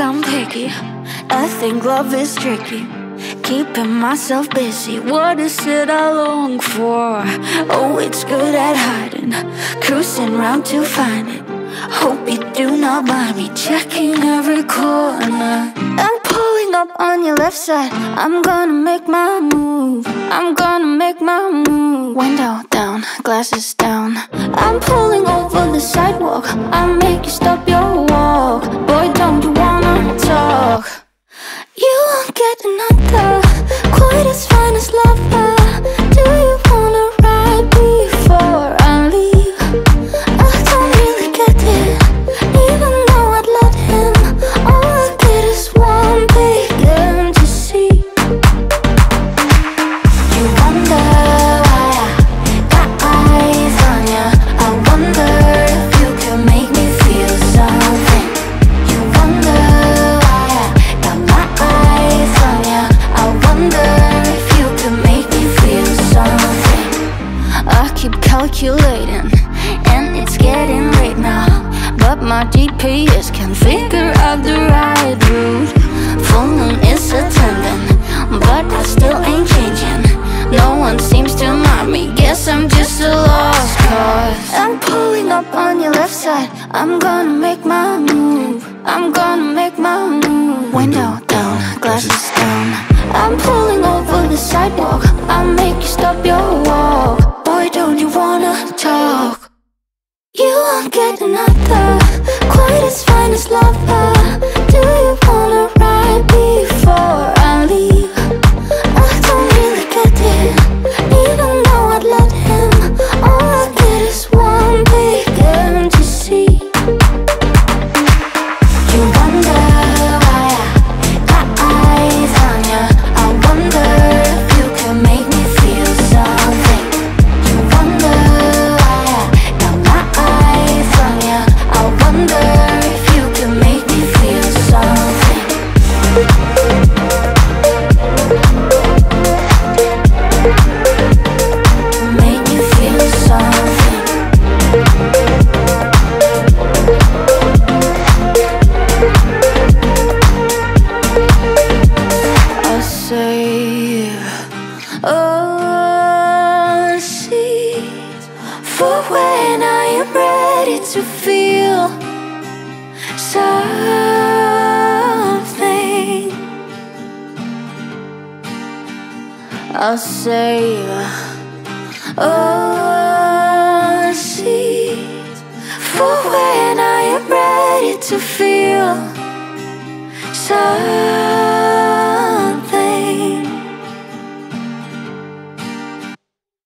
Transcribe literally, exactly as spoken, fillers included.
I'm picky. I think love is tricky, keeping myself busy. What is it I long for? Oh, it's good at hiding, cruising round to find it. Hope you do not mind me checking every corner. I'm pulling up on your left side. I'm gonna make my move. I'm gonna make my move. Window down, glasses down. I'm pulling over the sidewalk. I'll make you stop your walk. Boy, don't you wanna talk? You won't get another quite as fine as lover. Do you wanna ride before I leave? I don't really get it, even though I'd let him. All I get is one big empty seat. You wonder why I got eyes on ya. I wonder if you can make me feel something. You wonder why I got my eyes on ya. I wonder if you can make me feel something. I keep calculating, and it's getting late now, but my G P S can't figure out the right route. Full moon is attending, but I still ain't changing. No one seems to mind me, guess I'm just a lost cause. I'm pulling up on your left side. I'm gonna make my move. I'm gonna make my move. Window down, glasses down. I'm pulling over the sidewalk. I'll make you stop your walk. Boy, don't you wanna talk? You won't get another quite as fine as lover. Do you wanna ride before I leave? I don't really get it, even though I'd let him. All I get is one big empty seat. You wonder why I got eyes on ya. I wonder if you can make me feel something. You wonder why I got my eyes on ya. I wonder if you can make me feel something. Make me feel something. I'll save a seat for when I am ready to feel something. I'll save a seat for when I am ready to feel